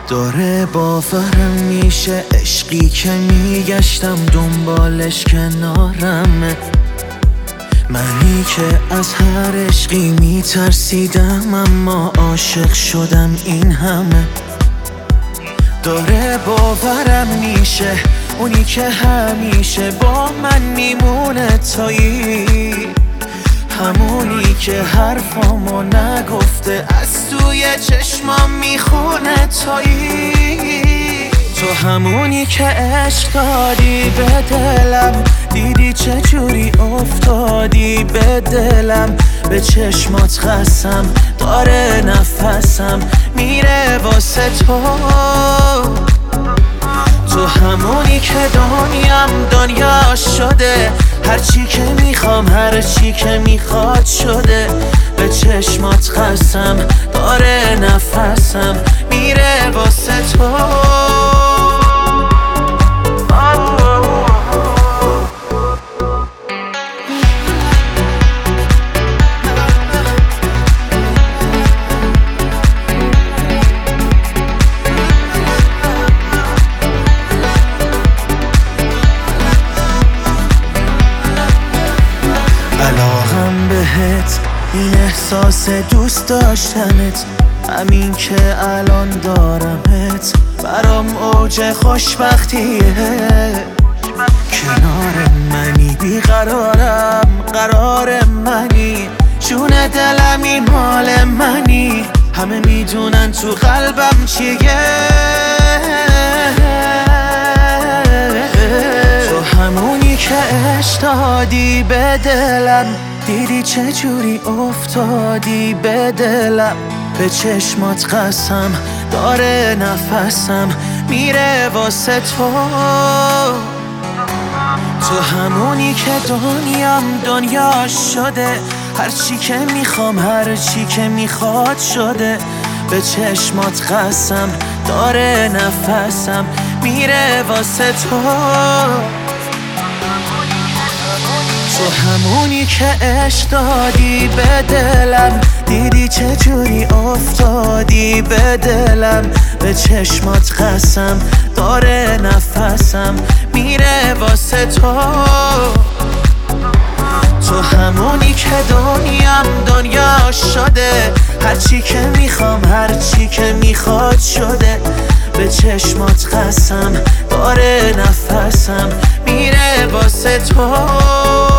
داره باورم میشه عشقی که میگشتم دنبالش کنارمه. منی که از هر عشقی میترسیدم اما عاشق شدم این همه. داره باورم میشه اونی که همیشه با من میمونه تویی، همونی که حرفامو نگفته از توی چشمام میخونه تویی. تو همونی که عشق دادی به دلم، دیدی چجوری افتادی به دلم. به چشمات قسم داره نفسم میره واسه تو. تو همونی که دنیا شده، هرچی که میخوام هرچی که میخواد شده. به چشمات قسم داره نفسم میره واسه تو. علاقم بهت این احساس دوست داشتنت، همین که الان دارمت برام اوج خوشبختیه. کنار منی بیقرارم قرار منی، جون دلمی مال منی. همه میدونن تو قلبم چیه. تو همونی که عشق دادی به دلم، دیدی چجوری افتادی به دلم. به چشمات قسم داره نفسم میره واسه تو. تو همونی که دنیا شده، هرچی که میخوام هرچی که میخواد شده. به چشمات قسم داره نفسم میره واسه تو. تو همونی که عشق دادی به دلم، دیدی چجوری افتادی به دلم. به چشمات قسم داره نفسم میره واسه تو. تو همونی که دنیا شده، هرچی که میخوام هرچی که میخواد شده. به چشمات قسم داره نفسم میره واسه تو.